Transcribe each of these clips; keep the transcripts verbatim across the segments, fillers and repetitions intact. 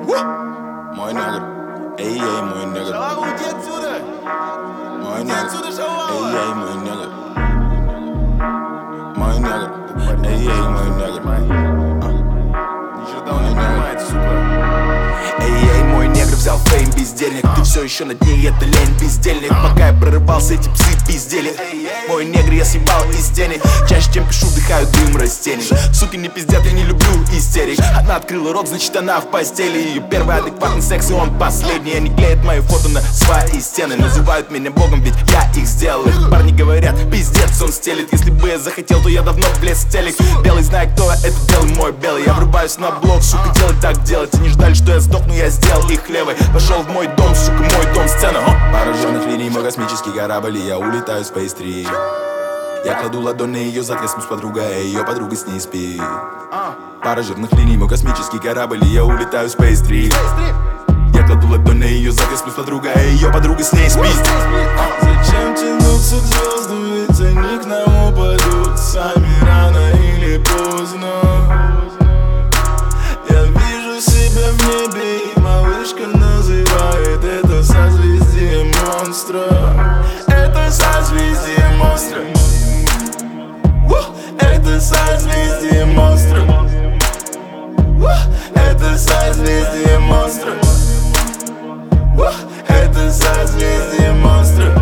Мой негр, эй, эй, мой негр. Мой негр, эй, эй, мой негр. Мой негр, эй, эй, мой негр. Ничего не понимает, сука. Эй, эй, мой негр взял фейм, бездельник. Ты все еще на дне, это лень, бездельник. Пока я прорывался, эти псы пиздели. Мой негр, я съебал из тени. Чаще, чем пишу, вдыхаю дым растений. Суки не пиздят, я не люблю истерик. Она открыла рот, значит она в постели. Ее первый адекватный секс, и он последний. Они клеят мои фото на свои стены. Называют меня богом, ведь я их сделал. Их парни говорят, пиздец он стелит. Если бы я захотел, то я давно влез в телек. Белый знает, кто я, это белый мой белый. Я врубаюсь на блок, сука, делать так делать. Они ждали, что я сдохну, я сделал их левой. Пошел в мой дом, сука, мой дом, сцена. Пара жирных линий, мой космический корабль, и я улетаю в Space три. Я кладу ладонь на ее зад, я с подругой, а ее подруга с ней спит. Пара жирных линий, мой космический корабль, и я улетаю в Space три. Я кладу ладонь на ее зад, я с подругой, а ее подруга с ней спит. Зачем тянуться к звездам, ведь они к нам упадут сами рано или поздно. Я вижу себя в небе, и малышка называет это созвездие монстра. Это созвездие монстра. Это созвездие монстра. Это созвездие монстра. Это созвездие монстра.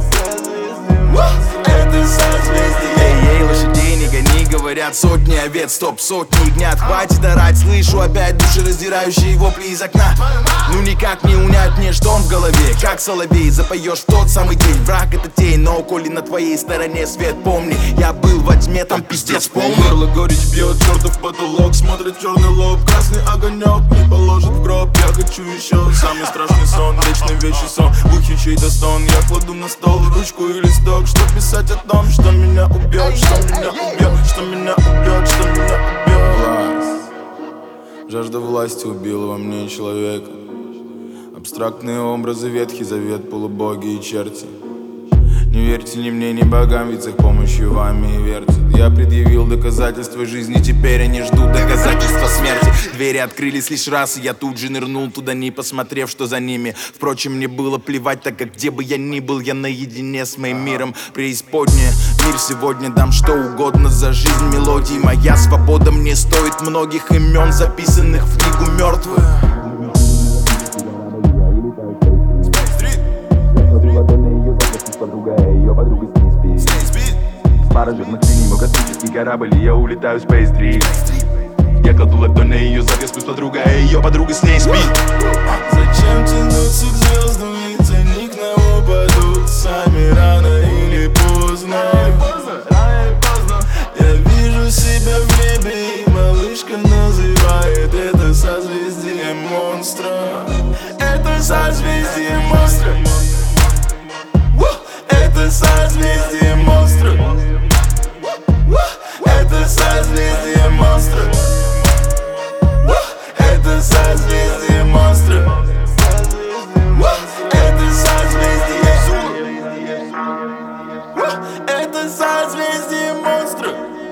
Это созвездие. Эй, эй, лошадей не гони, говорят сотни овец, стоп, сотни ягнят. Хватит орать, слышу опять душераздирающие вопли из окна. Ну никак не унять мне, что он в голове, как соловей. Запоешь в тот самый день, враг это тень. Но коли на твоей стороне свет, помни, я был во тьме, там пиздец полный. Горло горечь бьет, чертов потолок. Смотрит черный лоб, красный огонек. Не положит в гроб, я хочу еще. Самый страшный сон, вечный вечный сон. Бухи чей-то стон, я кладу на стол ручку и листок. Что писать о том, что меня убьет, что меня убьет, что меня убьет, что меня убьет. Власть. Жажда власти убила во мне человека. Абстрактные образы, Ветхий Завет, полубоги и черти. Не верьте ни мне, ни богам, ведь с их помощью вами и вертят. Я предъявил доказательства жизни, теперь они ждут доказательства смерти. Двери открылись лишь раз, и я тут же нырнул туда, не посмотрев, что за ними. Впрочем, мне было плевать, так как где бы я ни был, я наедине с моим миром. Преисподняя, мир сегодня дам что угодно за жизнь мелодий. Моя свобода мне стоит многих имен, записанных в книгу мертвых. Подруга, а ее подруга с ней спит. Пара жирных линий, мой космический корабль, и я улетаю в Space три. Я кладу ладонь на ее зад, я спусь подруга, а ее подруга с ней спит. Зачем тянуться к звездам, ведь они к нам упадут сами рано или поздно. Я вижу себя в небе, и малышка называет это созвездие монстра. Это созвездие монстра. Это созвездие монстра. Это созвездие монстра. Это созвездие монстра. Это созвездие. Это созвездие монстра.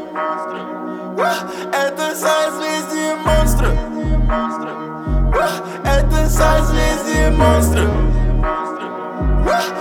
Это созвездие монстра. Это созвездие монстра.